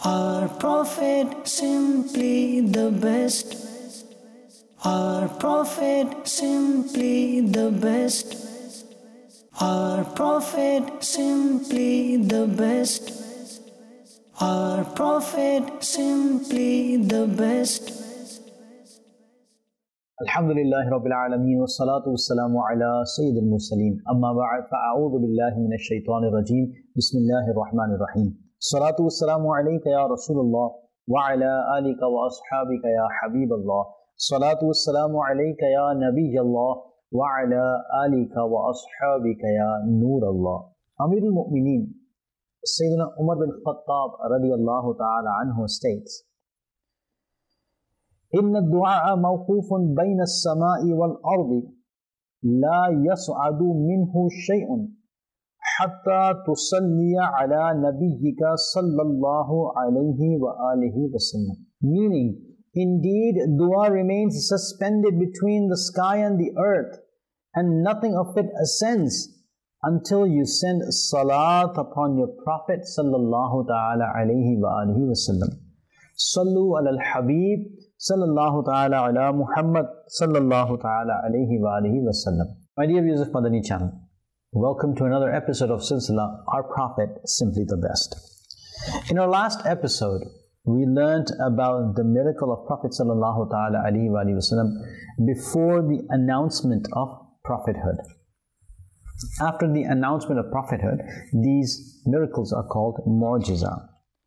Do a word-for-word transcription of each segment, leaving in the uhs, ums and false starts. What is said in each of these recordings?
Our Prophet simply the best. Our Prophet simply the best. Our Prophet simply the best. Our Prophet simply the best. Alhamdulillahi Rabbil Alameen wa salatu wa salamu ala Sayyidil Mursaleen. Amma ba'd fa'a'udhu billahi minash shaitanir rajeem. Bismillahir Rahmanir Rahim. Salatu wa salamu alayka ya Rasulullah wa ala alika wa ashabika ya Habiballah. Salatu wa salamu alayka ya Nabiyallah wa ala alika wa ashabika ya Nurallah. Amirul Mu'mineen Sayyidina Umar bin Khattab radiyallahu ta'ala anhu states, إن الدعاء موقوف بين السماء والأرض لا يصعد منه شيء حتى تصلي على نبيك صلى الله عليه وآله وسلم. Meaning, indeed, dua remains suspended between the sky and the earth, and nothing of it ascends until you send salat upon your Prophet sallallahu ta'ala alayhi wa alihi wa sallam. Sallu ala al-Habib sallallahu ta'ala ala Muhammad sallallahu ta'ala alayhi wa alihi wa sallam. My dear viewers of Madani channel, welcome to another episode of Silsila, Our Prophet Simply the Best. In our last episode, we learned about the miracle of Prophet sallallahu ta'ala alayhi wa alihi wa sallam before the announcement of prophethood. After the announcement of prophethood, these miracles are called mu'jiza.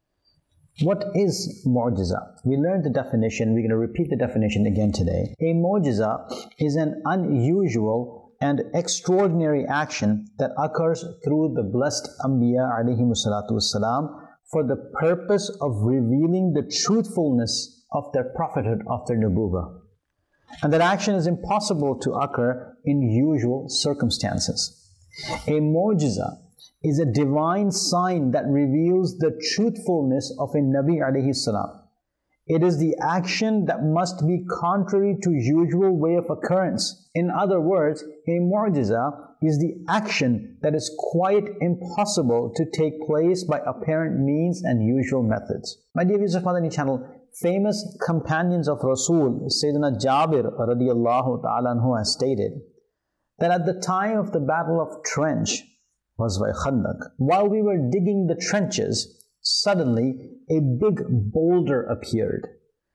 What is mu'jiza? We learned the definition. We're going to repeat the definition again today. A mu'jiza is an unusual and extraordinary action that occurs through the blessed Anbiya alayhimu salatu wassalam for the purpose of revealing the truthfulness of their prophethood, of their nubuwwah. And that action is impossible to occur in usual circumstances. A mu'jiza is a divine sign that reveals the truthfulness of a Nabi alayhi salam. It is the action that must be contrary to usual way of occurrence. In other words, a mu'jiza is the action that is quite impossible to take place by apparent means and usual methods. My dear viewers of Madani channel, famous companions of Rasul, Sayyidina Jabir radiyallahu ta'ala anhu has stated that at the time of the Battle of Trench, Ghazwa Khandaq, while we were digging the trenches, suddenly a big boulder appeared.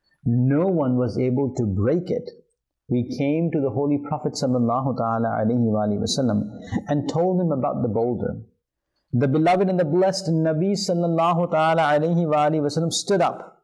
No one was able to break it. We came to the Holy Prophet sallallahu ta'ala alayhi wa alihi wa sallam and told him about the boulder. The beloved and the blessed Nabi sallallahu ta'ala alayhi wa alihi wa sallam stood up.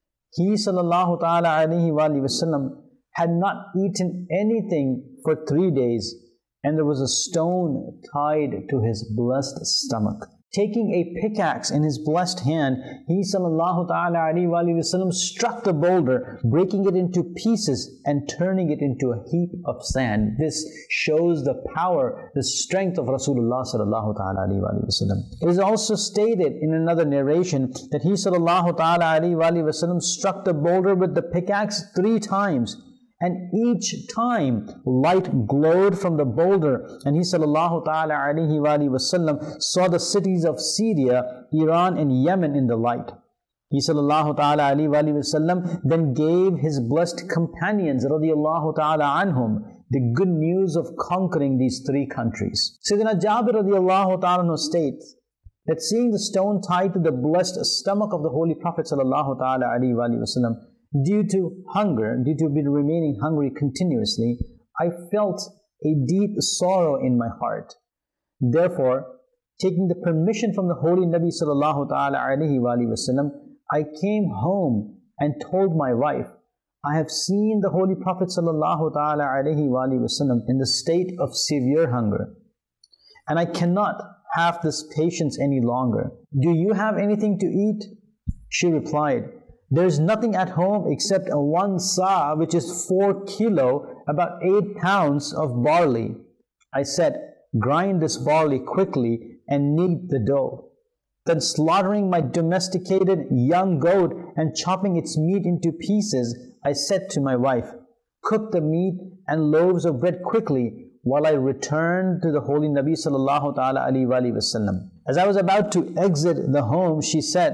He sallallahu ta'ala alayhi wa alihi wa sallam had not eaten anything for three days, and there was a stone tied to his blessed stomach. Taking a pickaxe in his blessed hand, he sallallahu ta'ala alayhi wa alihi wa sallam struck the boulder, breaking it into pieces and turning it into a heap of sand. This shows the power, the strength of Rasulullah sallallahu ta'ala alayhi wa alihi wa sallam. It is also stated in another narration that he sallallahu ta'ala alayhi wa alihi wa sallam struck the boulder with the pickaxe three times. And each time light glowed from the boulder, and he sallallahu ta'ala alayhi wa alihi wa sallam saw the cities of Syria, Iran and Yemen in the light. He sallallahu ta'ala alayhi wa alihi wa sallam then gave his blessed companions radiyallahu ta'ala anhum the good news of conquering these three countries. Sayyidina Jabir radiyallahu ta'ala anhu states that seeing the stone tied to the blessed stomach of the Holy Prophet sallallahu ta'ala alayhi wa alihi wa sallam, due to hunger, due to be remaining hungry continuously, I felt a deep sorrow in my heart. Therefore, taking the permission from the Holy Nabi sallallahu ta'ala alayhi wa alihi wa sallam, I came home and told my wife, I have seen the Holy Prophet sallallahu ta'ala alayhi wa alihi wa sallam in the state of severe hunger, and I cannot have this patience any longer. Do you have anything to eat? She replied, there is nothing at home except a one sa, which is four kilo, about eight pounds of barley. I said, grind this barley quickly and knead the dough. Then slaughtering my domesticated young goat and chopping its meat into pieces, I said to my wife, cook the meat and loaves of bread quickly while I returned to the Holy Nabi sallallahu ta'ala alayhi wa sallam. As I was about to exit the home, she said,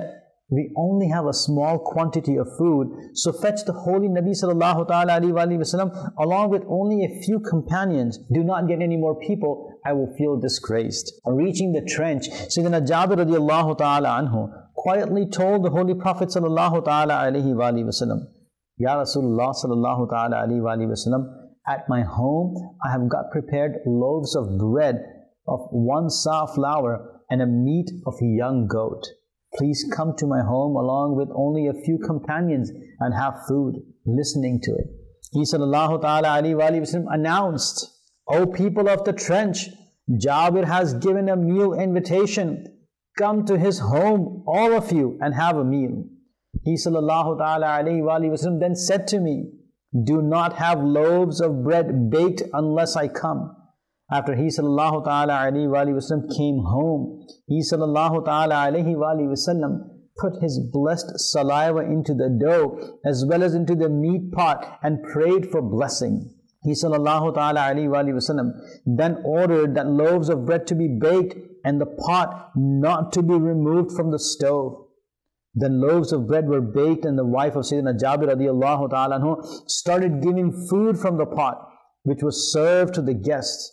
we only have a small quantity of food, so fetch the holy Nabi sallallahu ta'ala alayhi wa sallam along with only a few companions. Do not get any more people, I will feel disgraced. On reaching the trench, Sayyidina Jabir radiallahu ta'ala anhu quietly told the Holy Prophet sallallahu ta'ala alayhi wa sallam, Ya Rasulullah sallallahu ta'ala alayhi wa sallam, at my home I have got prepared loaves of bread of one sa flour and a meat of a young goat. Please come to my home along with only a few companions and have food. Listening to it, he sallallahu ta'ala alayhi wa sallam announced, O people of the trench, Jabir has given a meal invitation. Come to his home, all of you, and have a meal. He sallallahu ta'ala alayhi wa sallam then said to me, do not have loaves of bread baked unless I come. After he sallallahu ta'ala alayhi wa sallam came home, he sallallahu ta'ala alayhi wa sallam put his blessed saliva into the dough as well as into the meat pot and prayed for blessing. He sallallahu ta'ala alayhi wa sallam then ordered that loaves of bread to be baked and the pot not to be removed from the stove. Then loaves of bread were baked and the wife of Sayyidina Jabir radiallahu ta'ala anhu started giving food from the pot, which was served to the guests.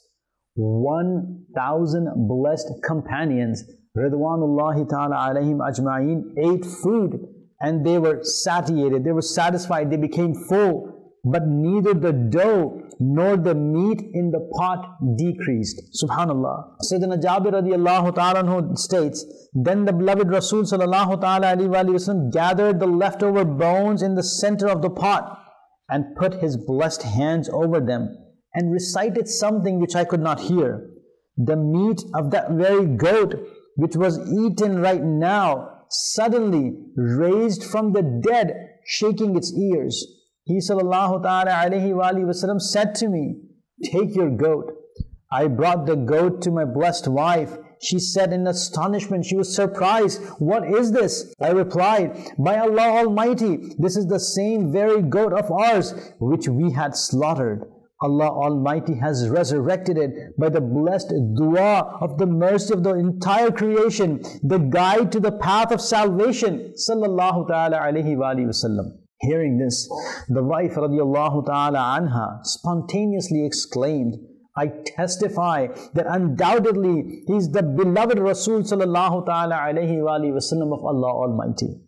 One thousand blessed companions, Ridwanullahi ta'ala alayhim ajma'een, ate food and they were satiated, they were satisfied, they became full. But neither the dough nor the meat in the pot decreased. Subhanallah. Sayyidina Jabir radiallahu ta'ala anhu states, then the beloved Rasul sallallahu ta'ala alayhi wa sallam gathered the leftover bones in the center of the pot and put his blessed hands over them and recited something which I could not hear. The meat of that very goat which was eaten right now suddenly raised from the dead, shaking its ears. He sallallahu ta'ala alayhi wa sallam said to me, take your goat. I brought the goat to my blessed wife. She said in astonishment, she was surprised, what is this? I replied, by Allah Almighty, this is the same very goat of ours which we had slaughtered. Allah Almighty has resurrected it by the blessed dua of the mercy of the entire creation, the guide to the path of salvation. Sallallahu ta'ala alayhi wa sallam. Hearing this, the wife radiallahu ta'ala anha spontaneously exclaimed, I testify that undoubtedly he is the beloved Rasul sallallahu ta'ala alayhi wa sallam of Allah Almighty.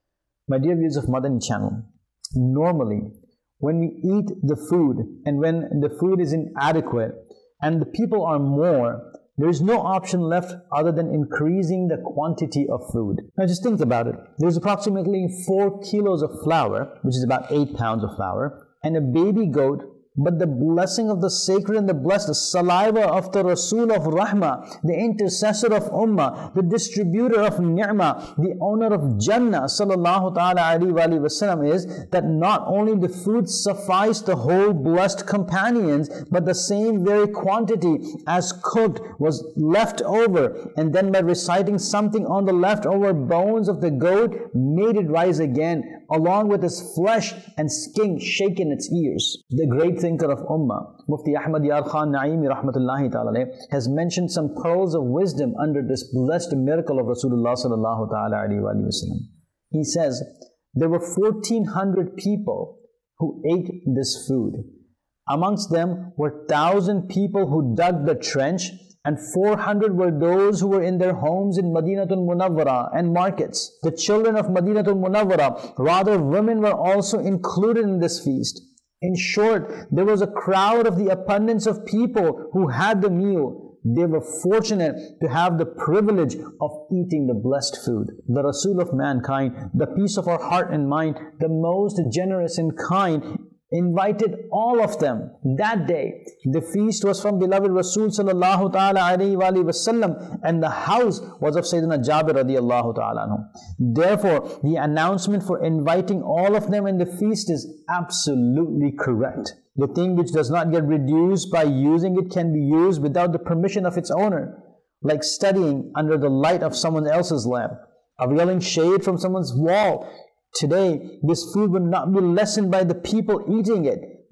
My dear viewers of Madani channel, normally when we eat the food and when the food is inadequate and the people are more, there is no option left other than increasing the quantity of food. Now just think about it. There's approximately four kilos of flour, which is about eight pounds of flour, and a baby goat, but the blessing of the sacred and the blessed, the saliva of the Rasul of Rahmah, the intercessor of Ummah, the distributor of Ni'mah, the owner of Jannah, sallallahu ta'ala alayhi wa sallam, is that not only the food sufficed the whole blessed companions, but the same very quantity as cooked was left over, and then by reciting something on the leftover bones of the goat, made it rise again, along with its flesh and skin shaking its ears. The great thinker of Ummah, Mufti Ahmad Yar Khan Naimi rahmatullahi ta'ala has mentioned some pearls of wisdom under this blessed miracle of Rasulullah sallallahu ta'ala alayhi wa sallam. He says, there were fourteen hundred people who ate this food. Amongst them were one thousand people who dug the trench, and four hundred were those who were in their homes in Madinatul Munawwara and markets. The children of Madinatul Munawwara, rather women, were also included in this feast. In short, there was a crowd of the abundance of people who had the meal. They were fortunate to have the privilege of eating the blessed food. The Rasul of mankind, the peace of our heart and mind, the most generous and kind, invited all of them that day. The feast was from beloved Rasul sallallahu ta'ala alayhi wa sallam, and the house was of Sayyidina Jabir radiallahu ta'ala anhu. Therefore, the announcement for inviting all of them in the feast is absolutely correct. The thing which does not get reduced by using it can be used without the permission of its owner, like studying under the light of someone else's lamp, availing shade from someone's wall. Today, this food will not be lessened by the people eating it.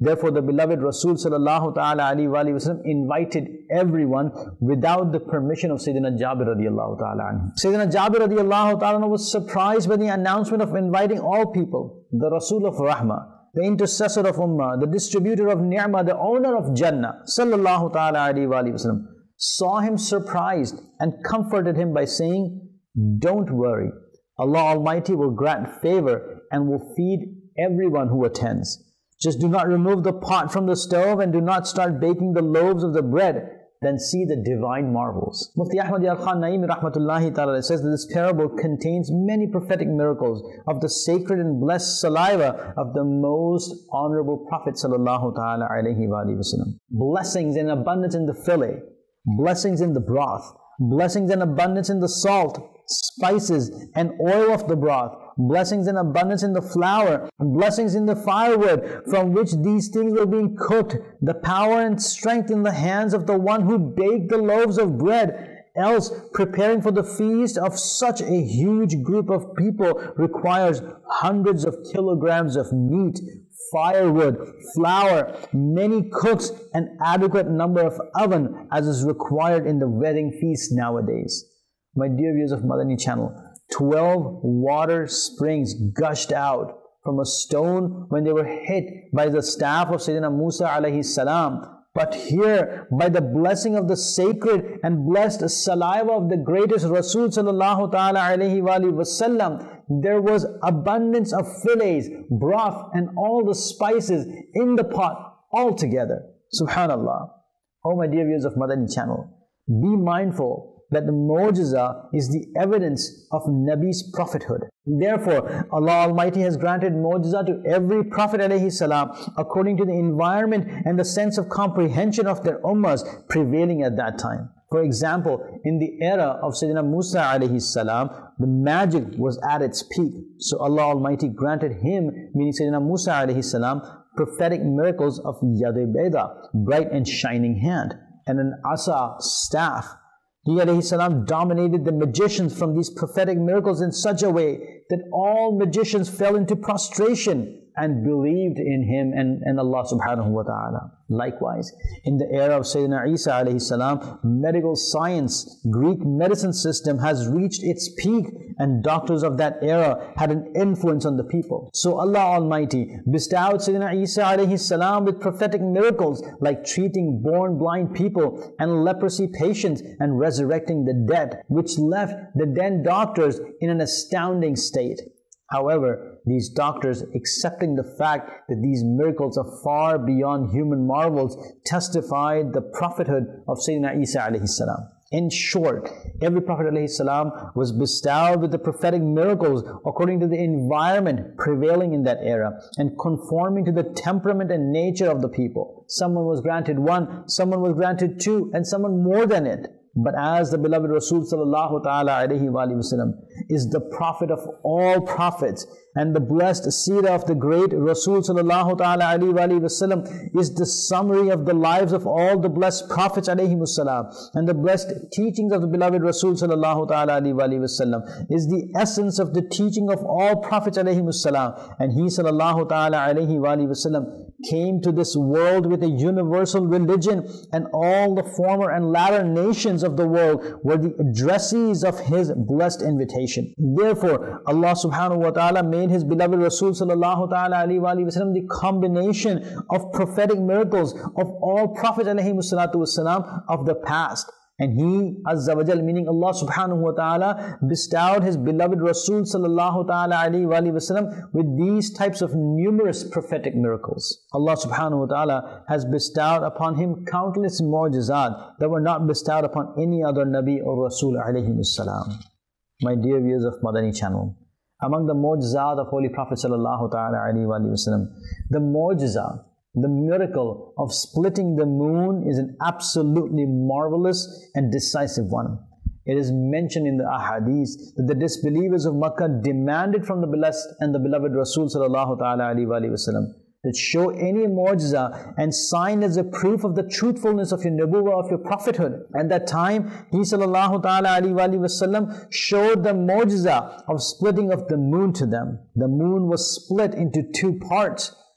Therefore, the beloved Rasul sallallahu ta'ala alayhi wa sallam invited everyone without the permission of Sayyidina Jabir radiallahu ta'ala anhu. Sayyidina Jabir radiallahu ta'ala anhu was surprised by the announcement of inviting all people. The Rasul of Rahmah, the intercessor of Ummah, the distributor of Ni'mah, the owner of Jannah, sallallahu ta'ala alayhi wa sallam, saw him surprised and comforted him by saying, "Don't worry, Allah Almighty will grant favor and will feed everyone who attends. Just do not remove the pot from the stove and do not start baking the loaves of the bread, then see the divine marvels." Mufti Ahmad Yar Khan Naimi rahmatullahi ta'ala says that this parable contains many prophetic miracles of the sacred and blessed saliva of the most honorable Prophet sallallahu ta'ala alayhi wa sallam. Blessings in abundance in the fillet, blessings in the broth, blessings in abundance in the salt, spices and oil of the broth, blessings in abundance in the flour, blessings in the firewood from which these things were being cooked, the power and strength in the hands of the one who baked the loaves of bread. Else, preparing for the feast of such a huge group of people requires hundreds of kilograms of meat, firewood, flour, many cooks, an adequate number of oven as is required in the wedding feast nowadays. My dear viewers of Madani channel, twelve water springs gushed out from a stone when they were hit by the staff of Sayyidina Musa alayhi salam. But here, by the blessing of the sacred and blessed saliva of the greatest Rasul sallallahu ta'ala alayhi wa sallam, there was abundance of fillets, broth and all the spices in the pot altogether. Subhanallah. Oh my dear viewers of Madani channel, be mindful that the mu'jiza is the evidence of Nabi's prophethood. Therefore, Allah Almighty has granted mu'jiza to every Prophet alayhi salam according to the environment and the sense of comprehension of their ummahs prevailing at that time. For example, in the era of Sayyidina Musa alayhi salam, the magic was at its peak. So Allah Almighty granted him, meaning Sayyidina Musa alayhi salam, prophetic miracles of Yad-e-Bayda, bright and shining hand, and an asa, staff. He alayhi salam dominated the magicians from these prophetic miracles in such a way that all magicians fell into prostration and believed in him and, and Allah subhanahu wa ta'ala. Likewise, in the era of Sayyidina Isa alayhi salam, medical science, Greek medicine system has reached its peak and doctors of that era had an influence on the people. So Allah Almighty bestowed Sayyidina Isa alayhi salam with prophetic miracles like treating born blind people and leprosy patients and resurrecting the dead, which left the then doctors in an astounding state. However, these doctors, accepting the fact that these miracles are far beyond human marvels, testified the prophethood of Sayyidina Isa alayhi salam. In short, every Prophet alayhi salam was bestowed with the prophetic miracles according to the environment prevailing in that era and conforming to the temperament and nature of the people. Someone was granted one, someone was granted two, and someone more than it. But as the beloved Rasul sallallahu ta'ala alayhi wa sallam is the prophet of all prophets, and the blessed seerah of the great Rasul sallallahu ta'ala alayhi wa sallam is the summary of the lives of all the blessed prophets alayhi salam, and the blessed teachings of the beloved Rasul sallallahu ta'ala alayhi wa sallam is the essence of the teaching of all prophets alayhi salam, and he sallallahu ta'ala alayhi wa sallam came to this world with a universal religion, and all the former and latter nations of the world were the addressees of his blessed invitation. Therefore, Allah subhanahu wa ta'ala made his beloved Rasul sallallahu ta'ala alayhi wa sallam the combination of prophetic miracles of all prophets alayhi salatu wasalam of the past. And he, Azza wa Jal, meaning Allah subhanahu wa ta'ala, bestowed his beloved Rasul sallallahu ta'ala alayhi wa sallam with these types of numerous prophetic miracles. Allah subhanahu wa ta'ala has bestowed upon him countless mu'jizat that were not bestowed upon any other Nabi or Rasul alayhi salam. My dear viewers of Madani channel, among the mu'jizat of Holy Prophet sallallahu ta'ala alayhi wa sallam, the mu'jizat, the miracle of splitting the moon is an absolutely marvelous and decisive one. It is mentioned in the ahadith that the disbelievers of Makkah demanded from the blessed and the beloved Rasul sallallahu ta'ala alayhi wa sallam that show any mu'jiza and sign as a proof of the truthfulness of your nubuwwah, of your prophethood. At that time, he sallallahu ta'ala alayhi wa sallam showed the mu'jiza of splitting of the moon to them. The moon was split into two parts.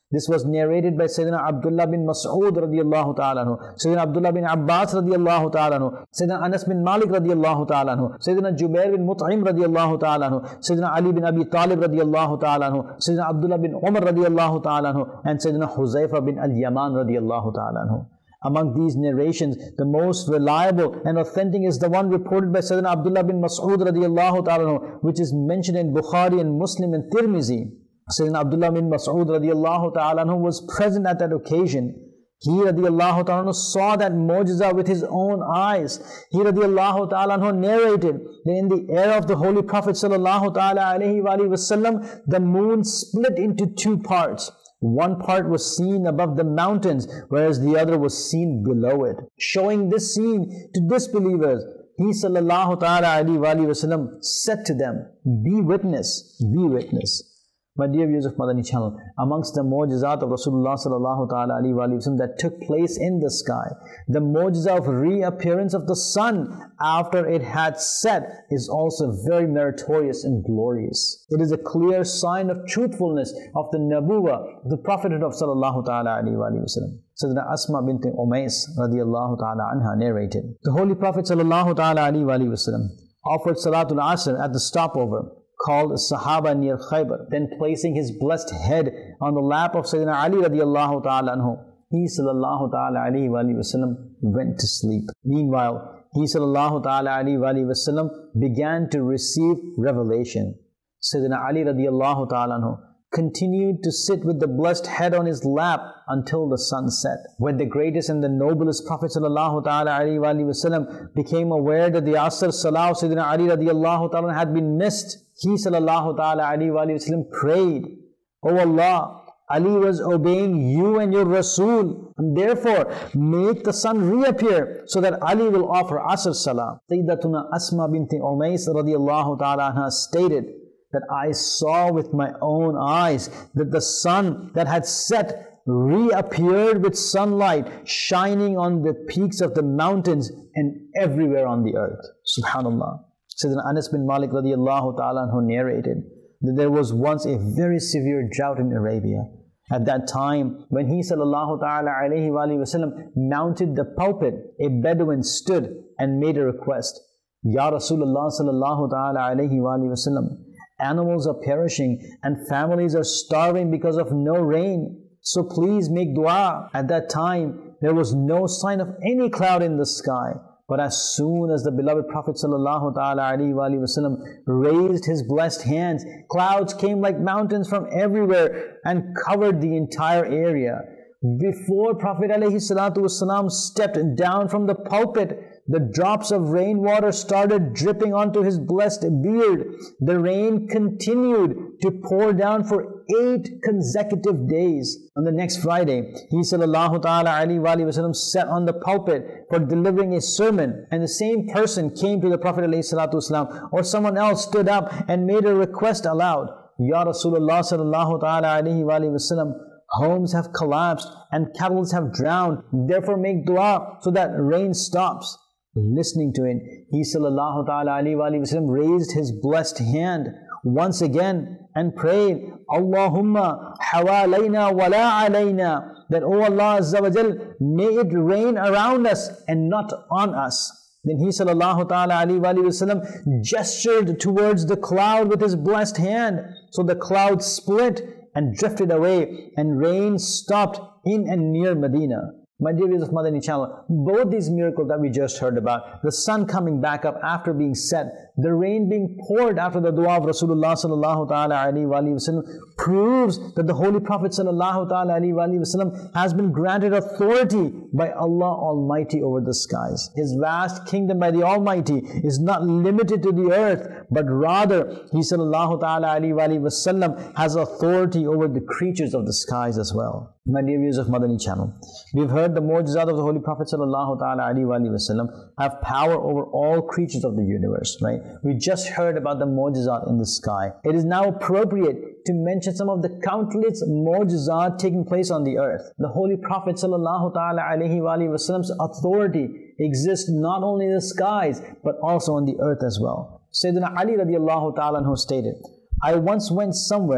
This was narrated by Sayyidina Abdullah bin Mas'ud radiallahu ta'ala anhu, Sayyidina Abdullah bin Abbas radiallahu ta'ala anhu, Sayyidina Anas bin Malik radiallahu ta'ala anhu, Sayyidina Jubair bin Mut'im radiallahu ta'ala anhu, Sayyidina Ali bin Abi Talib radiallahu ta'ala anhu, Sayyidina Abdullah bin Umar radiallahu ta'ala anhu, and Sayyidina Huzaifa bin Al-Yaman radiallahu ta'ala anhu. Among these narrations, the most reliable and authentic is the one reported by Sayyidina Abdullah bin Mas'ud radiallahu ta'ala anhu, which is mentioned in Bukhari and Muslim and Tirmizi. Sayyidina Abdullah bin Mas'ud radiallahu ta'ala anhu was present at that occasion. He radiallahu ta'ala anhu saw that mu'jiza with his own eyes. He radiallahu ta'ala anhu narrated that in the era of the Holy Prophet sallallahu ta'ala alayhi wa alayhi wasallam, the moon split into two parts. One part was seen above the mountains, whereas the other was seen below it. Showing this scene to disbelievers, he sallallahu ta'ala alayhi wa alayhi wasallam said to them, "Be witness, be witness." My dear viewers of Madani channel, amongst the mu'jizat of Rasulullah sallallahu ta'ala alayhi wa sallam that took place in the sky, the mu'jiza of reappearance of the sun after it had set is also very meritorious and glorious. It is a clear sign of truthfulness of the Nabuwa, the prophethood of sallallahu ta'ala alayhi wa sallam. Sayyidina Asma bint Umais radiallahu ta'ala anha narrated, the Holy Prophet sallallahu ta'ala alayhi wa sallam offered Salatul Asr at the stopover called Sahaba near Khaybar. Then placing his blessed head on the lap of Sayyidina Ali radiallahu ta'ala anhu, he sallallahu ta'ala alayhi wa sallam went to sleep. Meanwhile, he sallallahu ta'ala alayhi wa sallam began to receive revelation. Sayyidina Ali radiallahu ta'ala anhu continued to sit with the blessed head on his lap until the sun set. When the greatest and the noblest Prophet sallallahu ta'ala alayhi wa sallam became aware that the Asr Salah of Sayyidina Ali radiallahu ta'ala had been missed, he sallallahu ta'ala alayhi wa sallam prayed, "O Allah, Ali was obeying you and your Rasul, and therefore make the sun reappear so that Ali will offer Asr Salah." Sayyidatuna Asma bint Umais radiallahu ta'ala anha stated that I saw with my own eyes that the sun that had set reappeared with sunlight shining on the peaks of the mountains and everywhere on the earth. Subhanallah. Sayyidina Anas bin Malik radiallahu ta'ala anhu narrated that there was once a very severe drought in Arabia. At that time, when he sallallahu ta'ala alayhi wa sallam mounted the pulpit, a Bedouin stood and made a request. "Ya Rasulullah sallallahu ta'ala alayhi wa sallam, animals are perishing and families are starving because of no rain. So please make dua." At that time, there was no sign of any cloud in the sky. But as soon as the beloved Prophet sallallahu ta'ala alayhi wa sallam raised his blessed hands, clouds came like mountains from everywhere and covered the entire area. Before Prophet alayhi salatu wasalam stepped down from the pulpit, the drops of rainwater started dripping onto his blessed beard. The rain continued to pour down for eight consecutive days. On the next Friday, he sallallahu ta'ala alayhi wa sallam sat on the pulpit for delivering a sermon, and the same person came to the Prophet alayhi salatu wasalam, or someone else stood up and made a request aloud. "Ya Rasulullah sallallahu ta'ala alayhi wa sallam, homes have collapsed and cattle have drowned. Therefore make dua so that rain stops." Listening to it, he sallallahu ta'ala alayhi wa sallam raised his blessed hand once again and prayed, "Allahumma hawalayna wa la alayna," that, "O Allah Azza wa Jal, may it rain around us and not on us." Then he sallallahu ta'ala alayhi wa sallam gestured towards the cloud with his blessed hand. So the cloud split and drifted away, and rain stopped in and near Medina. My dear viewers of Madani channel, both these miracles that we just heard about, the sun coming back up after being set, the rain being poured after the dua of Rasulullah sallallahu ta'ala alayhi wa sallam, proves that the Holy Prophet sallallahu ta'ala alayhi wa sallam has been granted authority by Allah Almighty over the skies. His vast kingdom by the Almighty is not limited to the earth, but rather he sallallahu ta'ala alayhi wa sallam has authority over the creatures of the skies as well. My dear viewers of Madani channel, we've heard the mu'jizat of the Holy Prophet sallallahu ta'ala alayhi wa sallam have power over all creatures of the universe, right? We just heard about the mu'jizat in the sky. It is now appropriate to mention some of the countless mu'jizat taking place on the earth. The Holy Prophet sallallahu ta'ala alayhi wa sallam's authority exists not only in the skies, but also on the earth as well. Sayyidina Ali radiallahu ta'ala anhu stated, "I once went somewhere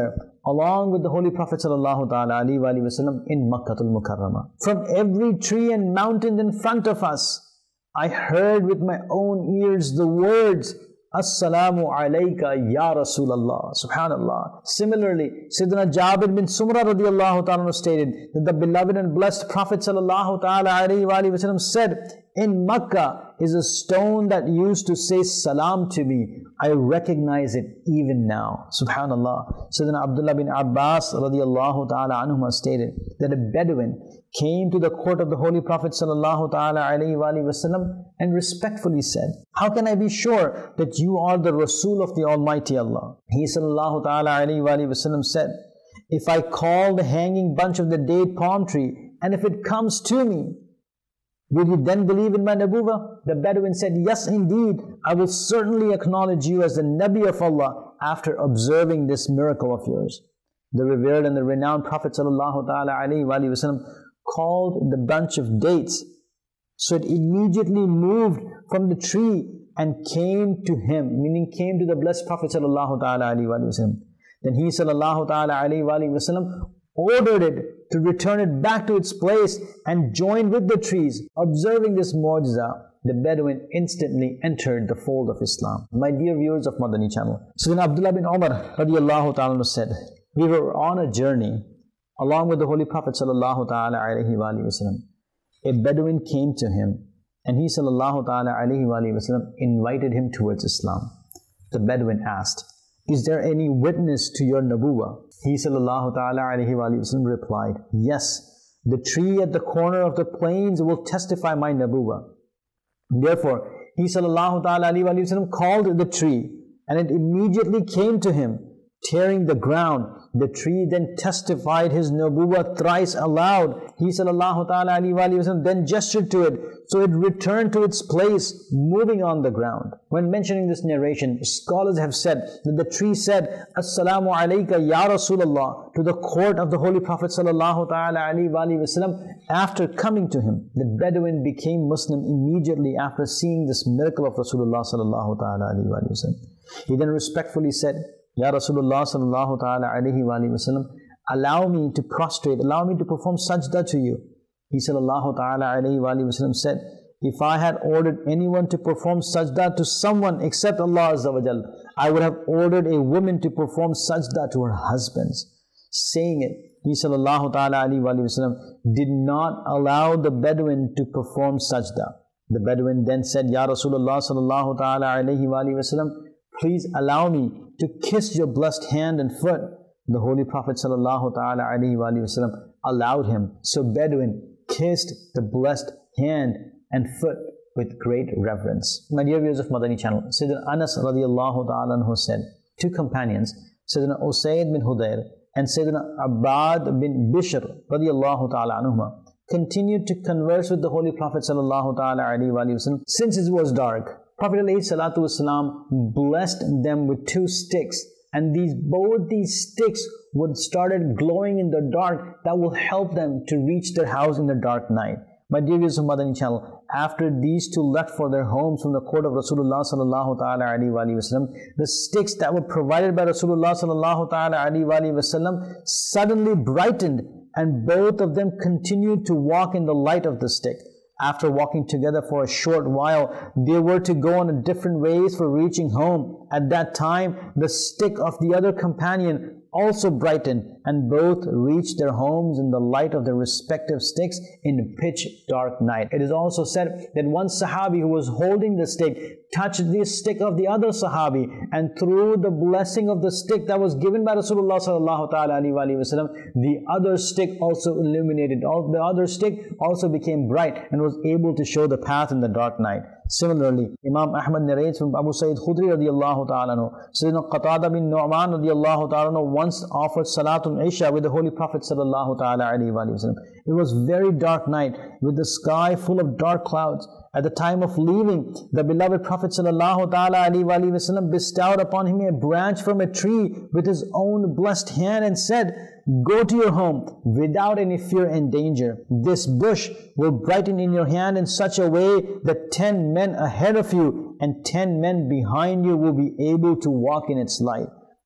along with the Holy Prophet sallallahu ta'ala alaihi wasallam in Makkatul Mukarramah. From every tree and mountain in front of us, I heard with my own ears the words, Assalamu alayka ya Rasulallah. Subhanallah. Similarly, Sayyidina Jabir bin Sumra radiallahu ta'ala stated that the beloved and blessed Prophet sallallahu ta'ala alayhi wa sallam said, in Makkah is a stone that used to say salam to me. I recognize it even now. Subhanallah. Sayyidina Abdullah bin Abbas radiallahu ta'ala anhuma stated that a Bedouin came to the court of the Holy Prophet sallallahu ta'ala alayhi wa sallam and respectfully said, how can I be sure that you are the Rasul of the Almighty Allah? He sallallahu ta'ala alayhi wa sallam said, if I call the hanging bunch of the date palm tree and if it comes to me, will you then believe in my Nabuwah? The Bedouin said, yes indeed, I will certainly acknowledge you as the Nabi of Allah after observing this miracle of yours. The revered and the renowned Prophet sallallahu ta'ala alayhi wa sallam called the bunch of dates. So it immediately moved from the tree and came to him, meaning came to the blessed Prophet sallallahu ta'ala alayhi wa sallam. Then he sallallahu ta'ala alayhi wa sallam ordered it to return it back to its place and join with the trees. Observing this mu'jiza, the Bedouin instantly entered the fold of Islam. My dear viewers of Madani channel, Sayyidina Abdullah bin Umar radiallahu ta'ala said, we were on a journey along with the Holy Prophet sallallahu ta'ala alayhi wa sallam. A Bedouin came to him and he sallallahu ta'ala alayhi wa sallam invited him towards Islam. The Bedouin asked, is there any witness to your Nabuwah? He sallallahu ta'ala alayhi wa sallam replied, yes, the tree at the corner of the plains will testify my Nabuwah. Therefore, he sallallahu ta'ala alayhi wa sallam called the tree and it immediately came to him, tearing the ground. The tree then testified his Nabuwah thrice aloud. He sallallahu ta'ala alayhi wa sallam then gestured to it, so it returned to its place, moving on the ground. When mentioning this narration, scholars have said that the tree said, Assalamu alayka ya Rasulallah, to the court of the Holy Prophet sallallahu ta'ala alayhi wa sallam after coming to him. The Bedouin became Muslim immediately after seeing this miracle of Rasulullah sallallahu ta'ala alayhi wa sallam. He then respectfully said, Ya Rasulullah sallallahu ta'ala alayhi wa sallam, allow me to prostrate, allow me to perform sajda to you. He sallallahu ta'ala alayhi wa sallam said, if I had ordered anyone to perform sajda to someone except Allah Azza wa Jal, I would have ordered a woman to perform sajda to her husbands. Saying it, he sallallahu ta'ala alayhi wa sallam did not allow the Bedouin to perform sajda. The Bedouin then said, Ya Rasulullah sallallahu ta'ala alayhi wa sallam, please allow me to kiss your blessed hand and foot. The Holy Prophet sallallahu ta'ala alayhi wa sallam allowed him. So Bedouin kissed the blessed hand and foot with great reverence. My dear viewers of Madani channel, Sayyidina Anas radiallahu ta'ala anhu said, two companions, Sayyidina Usayd bin Hudayr and Sayyidina Abbad bin Bishr radiallahu ta'ala anhuma, continued to converse with the Holy Prophet sallallahu ta'ala alayhi wa sallam since it was dark. Prophet alayhi salatu wasalam blessed them with two sticks, and these both these sticks would started glowing in the dark that will help them to reach their house in the dark night. My dear viewers of Madani channel, after these two left for their homes from the court of Rasulullah sallallahu ta'ala alayhi wa sallam, the sticks that were provided by Rasulullah sallallahu ta'ala alayhi wa sallam suddenly brightened, and both of them continued to walk in the light of the stick. After walking together for a short while, they were to go on different ways for reaching home. At that time, the stick of the other companion also brightened, and both reached their homes in the light of their respective sticks in a pitch dark night. It is also said that one Sahabi who was holding the stick touched the stick of the other Sahabi, and through the blessing of the stick that was given by Rasulullah sallallahu ta'ala alayhi wa sallam, the other stick also illuminated. All the other stick also became bright and was able to show the path in the dark night. Similarly, Imam Ahmad narrates from Abu Sa'id Khudri radiallahu ta'ala anhu, Sayyidina Qatada bin Nu'man radiallahu ta'ala anhu once offered Salatul Isha with the Holy Prophet sallallahu ta'ala alayhi wa sallam. It was very dark night with the sky full of dark clouds. At the time of leaving, the beloved Prophet sallallahu ta'ala alayhi wa sallam bestowed upon him a branch from a tree with his own blessed hand and said, go to your home without any fear and danger. This bush will brighten in your hand in such a way that ten men ahead of you and ten men behind you will be able to walk in its light.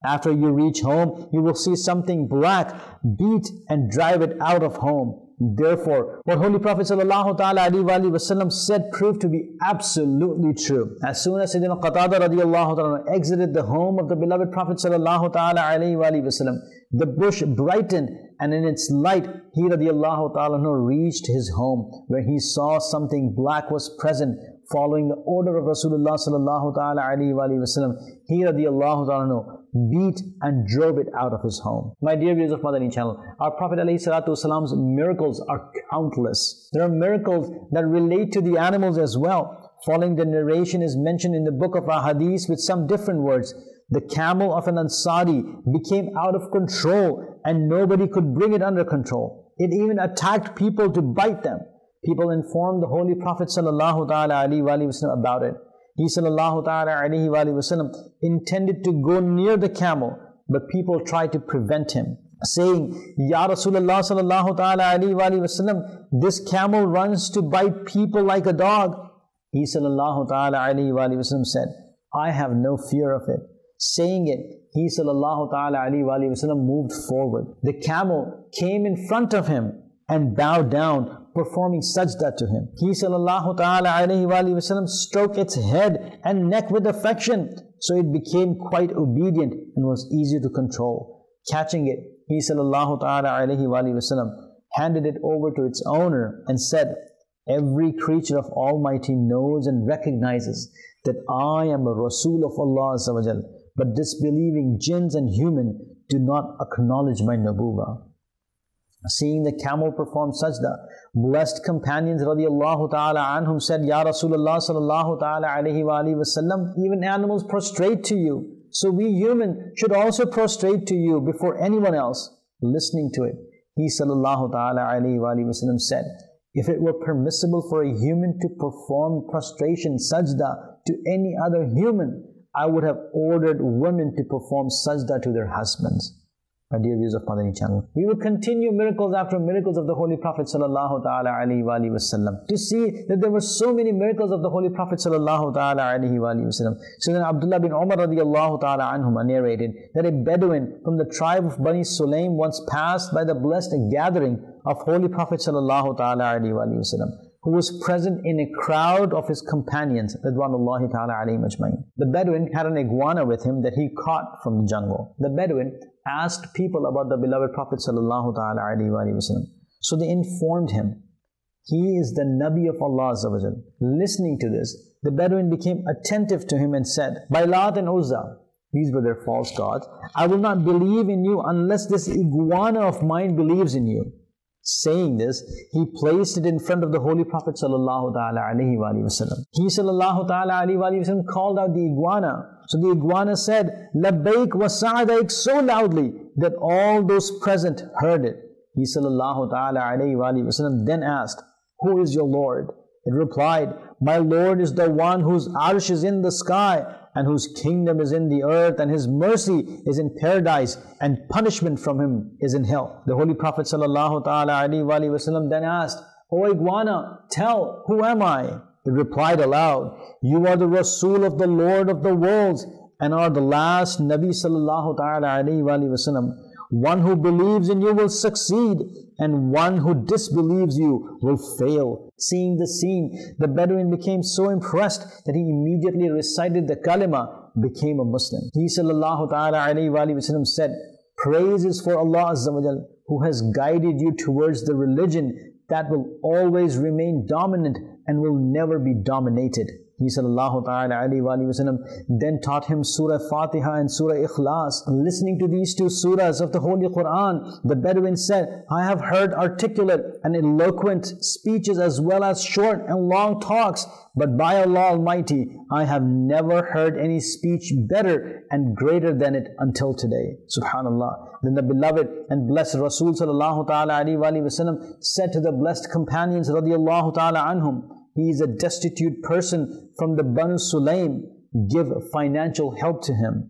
After you reach home, you will see something black, beat and drive it out of home. Therefore, what Holy Prophet sallallahu ta'ala alaihi wasallam said proved to be absolutely true. As soon as Sayyidina Qatada radiallahu ta'ala exited the home of the beloved Prophet sallallahu ta'ala alaihi wasallam, the bush brightened, and in its light, he radiallahu ta'ala reached his home, where he saw something black was present. Following the order of Rasulullah sallallahu ta'ala alaihi wasallam, he radiallahu ta'ala beat and drove it out of his home. My dear viewers of Madani channel, our Prophet alayhi salatu wasalam's miracles are countless. There are miracles that relate to the animals as well. Following the narration is mentioned in the book of Ahadith with some different words. The camel of an Ansari became out of control and nobody could bring it under control. It even attacked people to bite them. People informed the Holy Prophet sallallahu ta'ala alaihi wasallam about it. He sallallahu ta'ala alaihi wasallam intended to go near the camel, but people tried to prevent him, saying, Ya Rasulullah sallallahu ta'ala alaihi wasallam, this camel runs to bite people like a dog. He sallallahu ta'ala alaihi wasallam said, I have no fear of it. Saying it, he sallallahu ta'ala alaihi wasallam moved forward. The camel came in front of him and bowed down, performing sajda to him. He sallallahu ta'ala alaihi wasallam stroked its head and neck with affection, so it became quite obedient and was easy to control. Catching it, he sallallahu ta'ala alaihi wasallam handed it over to its owner and said, every creature of Almighty knows and recognizes that I am a Rasul of Allah Azza wa Jal, but disbelieving jinns and human do not acknowledge my nubuwwah. Seeing the camel perform sajda, blessed companions radiallahu ta'ala anhum said, Ya Rasulullah sallallahu ta'ala alayhi wa alihi wasallam, even animals prostrate to you, so we human should also prostrate to you before anyone else. Listening to it, he sallallahu ta'ala alayhi wa alihi wasallam said, if it were permissible for a human to perform prostration sajda to any other human, I would have ordered women to perform sajda to their husbands. My dear viewers of Madani channel, we will continue miracles after miracles of the Holy Prophet sallallahu ta'ala alaihi wa alihi wasallam to see that there were so many miracles of the Holy Prophet sallallahu ta'ala alaihi wa alihi wasallam. So then Abdullah bin Umar radiallahu ta'ala anhuma narrated that a Bedouin from the tribe of Bani Sulaim once passed by the blessed gathering of Holy Prophet sallallahu ta'ala alaihi wa alihi wasallam, who was present in a crowd of his companions, Ridwanullahi ta'ala alayhim ajmain. The Bedouin had an iguana with him that he caught from the jungle. The Bedouin asked people about the beloved Prophet sallallahu ta'ala alayhi wa sallam. So they informed him, he is the Nabi of Allah Azza wa Jal. Listening to this, the Bedouin became attentive to him and said, by Lat and Uzza, these were their false gods, I will not believe in you unless this iguana of mine believes in you. Saying this, he placed it in front of the Holy Prophet sallallahu ta'ala alayhi wa sallam. He sallallahu ta'ala alayhi wa sallam called out the iguana. So the iguana said, Labbaik wa sa'adaik, so loudly that all those present heard it. He sallallahu ta'ala alayhi wa sallam then asked, who is your Lord? It replied, my Lord is the one whose arsh is in the sky and whose kingdom is in the earth, and his mercy is in paradise, and punishment from him is in hell. The Holy Prophet sallallahu ta'ala alayhi wa sallam then asked, O iguana, tell, who am I? It replied aloud, you are the Rasul of the Lord of the worlds, and are the last Nabi sallallahu ta'ala alayhi wa sallam. One who believes in you will succeed, and one who disbelieves you will fail. Seeing the scene, the Bedouin became so impressed that he immediately recited the kalima, became a Muslim. He sallallahu ta'ala alayhi wa sallam said, praise is for Allah Azza wa Jal, who has guided you towards the religion that will always remain dominant and will never be dominated. He sallallahu ta'ala alayhi wa sallam then taught him Surah Fatiha and Surah Ikhlas. Listening to these two surahs of the Holy Quran, the Bedouin said, I have heard articulate and eloquent speeches as well as short and long talks, but by Allah Almighty, I have never heard any speech better and greater than it until today. Subhanallah. Then the beloved and blessed Rasul sallallahu ta'ala alayhi wa sallam said to the blessed companions radiallahu ta'ala anhum, he is a destitute person from the Banu Sulaim. Give financial help to him.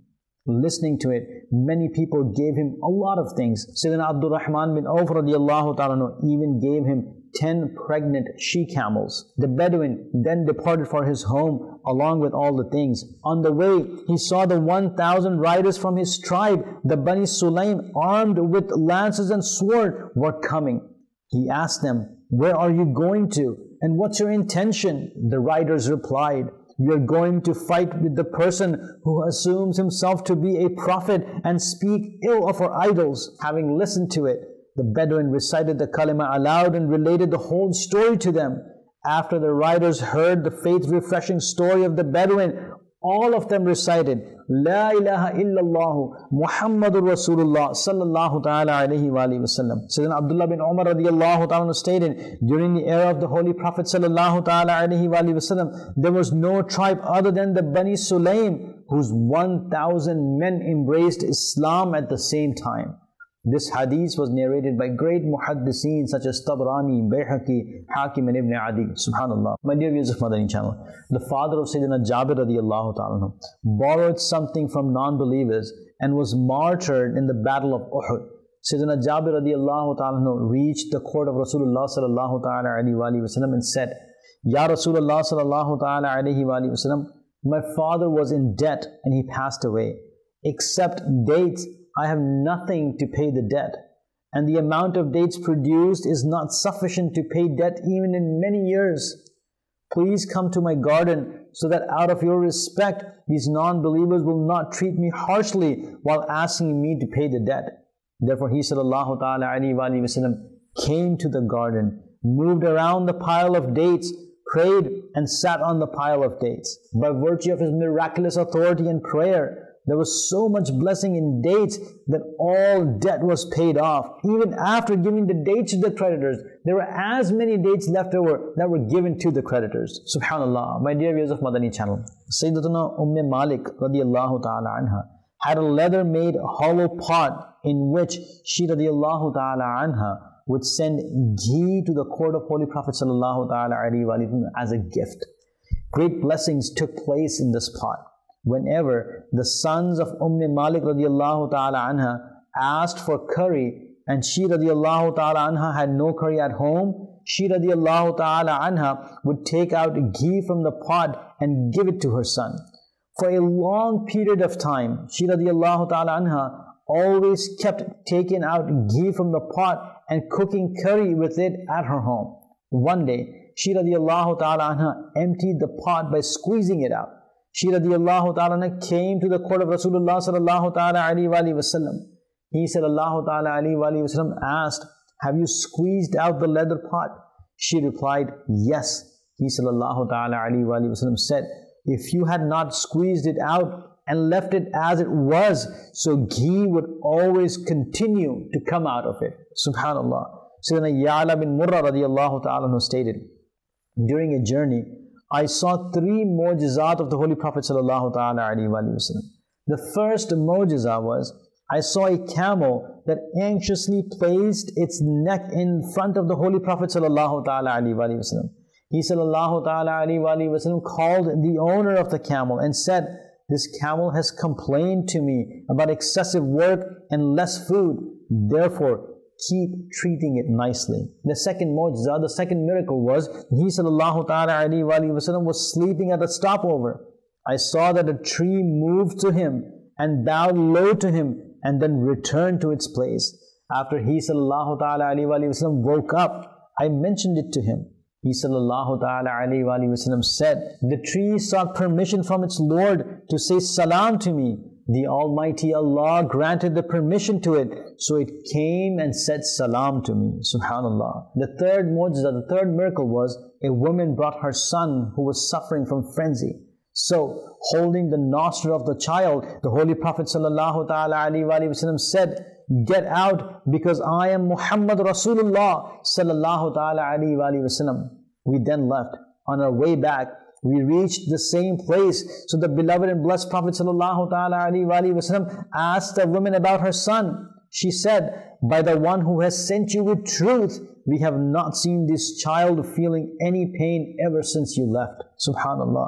Listening to it, many people gave him a lot of things. Sayyidina Abdul Rahman bin Auf radiallahu ta'ala even gave him ten pregnant she-camels. The Bedouin then departed for his home along with all the things. On the way, he saw the one thousand riders from his tribe, the Bani Sulaim, armed with lances and sword, were coming. He asked them, "Where are you going to? And what's your intention?" The riders replied, "We are going to fight with the person who assumes himself to be a prophet and speak ill of our idols." Having listened to it, the Bedouin recited the kalima aloud and related the whole story to them. After the riders heard the faith-refreshing story of the Bedouin, all of them recited, "La ilaha illallah Muhammadur Rasulullah sallallahu ta'ala alayhi wa alihi wa sallam." Sayyidina Abdullah bin Umar radiallahu ta'ala stated, during the era of the Holy Prophet sallallahu ta'ala alayhi wa alihi wa sallam, there was no tribe other than the Bani Sulaim whose one thousand men embraced Islam at the same time. This hadith was narrated by great muhaddiseen such as Tabrani, Bayhaqi, Hakim and Ibn Adi. Subhanallah. My dear viewers of Madani channel, the father of Sayyidina Jabir radiallahu ta'ala borrowed something from non-believers and was martyred in the battle of Uhud. Sayyidina Jabir radiallahu ta'ala reached the court of Rasulullah sallallahu ta'ala alayhi wa sallam and said, "Ya Rasulullah sallallahu ta'ala alayhi wa sallam, my father was in debt and he passed away. Except dates, I have nothing to pay the debt, and the amount of dates produced is not sufficient to pay debt even in many years. Please come to my garden so that out of your respect, these non-believers will not treat me harshly while asking me to pay the debt." Therefore he sallallahu ta'ala alayhi wa sallam came to the garden, moved around the pile of dates, prayed and sat on the pile of dates. By virtue of his miraculous authority and prayer, there was so much blessing in dates that all debt was paid off. Even after giving the dates to the creditors, there were as many dates left over that were given to the creditors. Subhanallah. My dear viewers of Madani channel, Sayyidatuna Umm Malik radiallahu ta'ala anha had a leather-made hollow pot in which she radiallahu ta'ala anha would send ghee to the court of Holy Prophet sallallahu ta'ala alayhi wa sallam as a gift. Great blessings took place in this pot. Whenever the sons of Umm Malik radiallahu ta'ala anha asked for curry and she radiallahu ta'ala anha had no curry at home, she radiallahu ta'ala anha would take out ghee from the pot and give it to her son. For a long period of time, she radiallahu ta'ala anha always kept taking out ghee from the pot and cooking curry with it at her home. One day, she radiallahu ta'ala anha emptied the pot by squeezing it out. She radiallahu ta'ala anha came to the court of Rasulullah sallallahu ta'ala alayhi wa alihi wa sallam. He sallallahu ta'ala alayhi wa alihi wa sallam asked, "Have you squeezed out the leather pot?" She replied, "Yes." He sallallahu ta'ala alayhi wa alihi wa sallam said, "If you had not squeezed it out and left it as it was, so ghee would always continue to come out of it." Subhanallah. Sayyidina Ya'la bin Murrah radiallahu ta'ala stated, during a journey, I saw three mu'jizat of the Holy Prophet sallallahu ta'ala alayhi wa sallam. The first mu'jiza was, I saw a camel that anxiously placed its neck in front of the Holy Prophet sallallahu ta'ala alayhi wa sallam. He sallallahu ta'ala alayhi wa sallam called the owner of the camel and said, "This camel has complained to me about excessive work and less food. Therefore, keep treating it nicely." The second mu'jiza, the second miracle was, he sallallahu ta'ala alayhi wa sallam was sleeping at a stopover. I saw that a tree moved to him and bowed low to him and then returned to its place. After he sallallahu ta'ala alayhi wa sallam woke up, I mentioned it to him. He sallallahu ta'ala alayhi wa sallam said, "The tree sought permission from its Lord to say salam to me. The Almighty Allah granted the permission to it, so it came and said salam to me." Subhanallah. The third mu'jiza, the third miracle was, a woman brought her son who was suffering from frenzy. So, holding the nostril of the child, the Holy Prophet sallallahu ta'ala alayhi wa sallam said, "Get out, because I am Muhammad Rasulullah sallallahu ta'ala alayhi wa sallam." We then left. On our way back, we reached the same place. So the beloved and blessed Prophet sallallahu ta'ala alayhi wa sallam asked the woman about her son. She said, "By the one who has sent you with truth, we have not seen this child feeling any pain ever since you left." Subhanallah.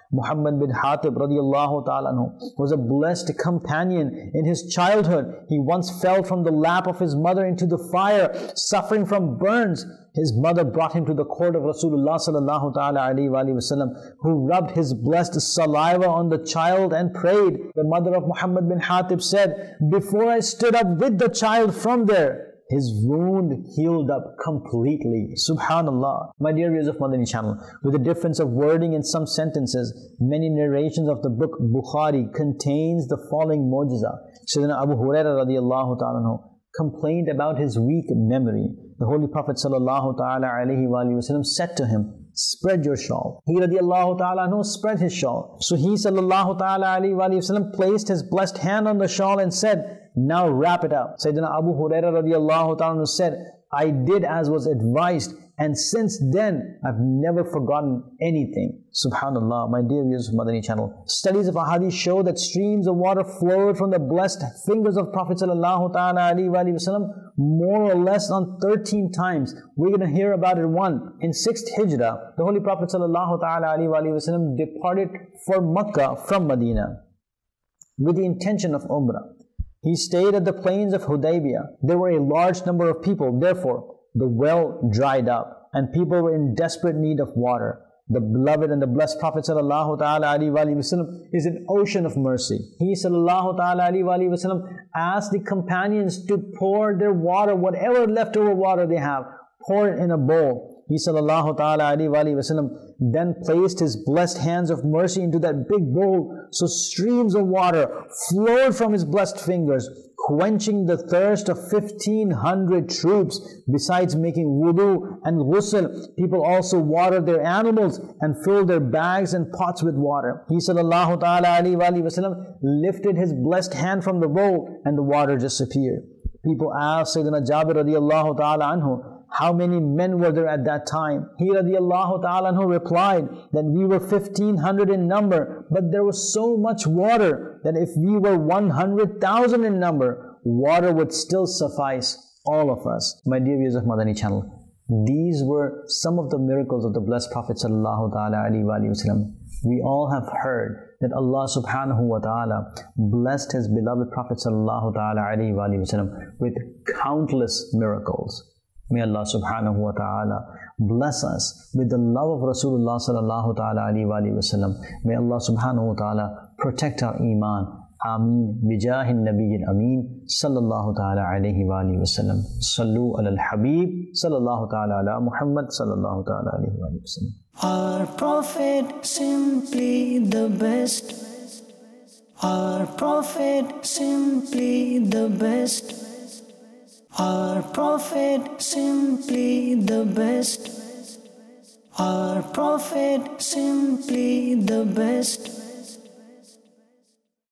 Muhammad bin Hatib radiallahu ta'ala anhu was a blessed companion in his childhood. He once fell from the lap of his mother into the fire, suffering from burns. His mother brought him to the court of Rasulullah sallallahu ta'ala alayhi wa sallam, who rubbed his blessed saliva on the child and prayed. The mother of Muhammad bin Hatib said, before I stood up with the child from there, his wound healed up completely. Subhanallah. My dear viewers of Madani channel, with a difference of wording in some sentences, many narrations of the book Bukhari contains the following mu'jiza. Sayyidina Abu Hurairah radiallahu ta'ala anhu complained about his weak memory. The Holy Prophet sallallahu ta'ala alayhi wa sallam said to him, spread your shawl. He radiallahu ta'ala anhu spread his shawl. So he sallallahu ta'ala alayhi wa sallam placed his blessed hand on the shawl and said, now wrap it up. Sayyidina Abu Hurairah radiallahu ta'ala said, I did as was advised, and since then I've never forgotten anything. Subhanallah, my dear viewers of Madani channel. Studies of Ahadith show that streams of water flowed from the blessed fingers of Prophet sallallahu ta'ala alayhi wa sallam more or less on thirteen times. We're going to hear about it one. In sixth Hijrah, the Holy Prophet sallallahu ta'ala alayhi wa sallam departed for Makkah from Medina with the intention of Umrah. He stayed at the plains of Hudaybiyah. There were a large number of people, therefore the well dried up, and people were in desperate need of water. The beloved and the blessed Prophet sallallahu ta'ala alayhi wa sallam is an ocean of mercy. He sallallahu ta'ala alayhi wa sallam asked the companions to pour their water, whatever leftover water they have, pour it in a bowl. He sallallahu ta'ala alayhi wa sallam then placed his blessed hands of mercy into that big bowl, so streams of water flowed from his blessed fingers, quenching the thirst of fifteen hundred troops. Besides making wudu and ghusl, people also watered their animals and filled their bags and pots with water. He sallallahu ta'ala alayhi wa sallam lifted his blessed hand from the bowl and the water disappeared. People asked Sayyidina Jabir radiallahu ta'ala anhu, how many men were there at that time? He radiallahu ta'ala anhu replied that we were fifteen hundred in number, but there was so much water that if we were one hundred thousand in number, water would still suffice all of us. My dear viewers of Madani channel, these were some of the miracles of the blessed Prophet sallallahu ta'ala alayhi wa sallam. We all have heard that Allah subhanahu wa ta'ala blessed His beloved Prophet sallallahu ta'ala alayhi wa sallam with countless miracles. May Allah subhanahu wa ta'ala bless us with the love of Rasulullah sallallahu ta'ala alayhi wa sallam. May Allah subhanahu wa ta'ala protect our iman. Ameen. Bijahin Nabiyyin Ameen. Sallallahu ta'ala alayhi wa sallam. Sallu ala al-Habib. Sallallahu ta'ala ala Muhammad. Sallallahu ta'ala alayhi wa sallam. Our Prophet simply the best. Our Prophet simply the best. Our Prophet simply the best. Our Prophet simply the best.